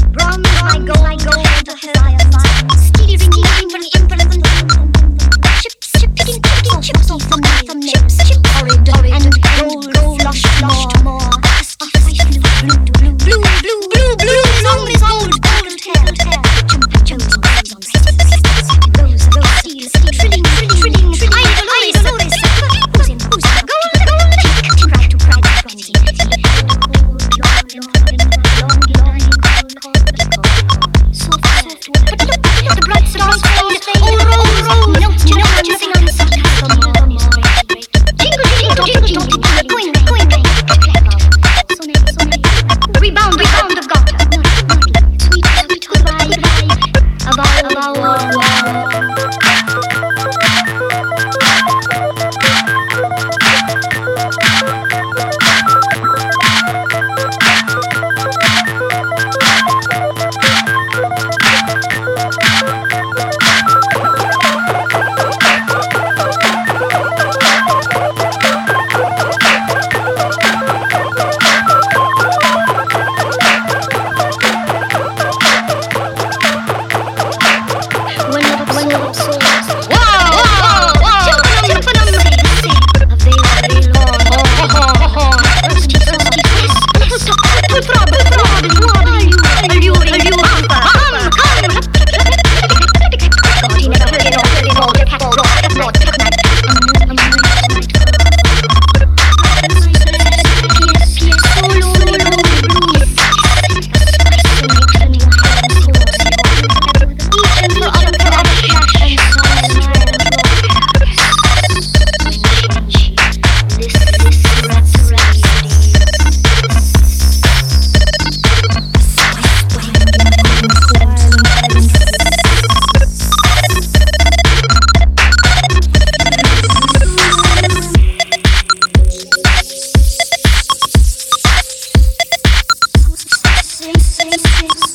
Run, I go to hell. Steering for the implement. Chip, picking chips off the chips. Horrid and gold flushed more. Blue. Song is old hair. Rebound of God. Sing.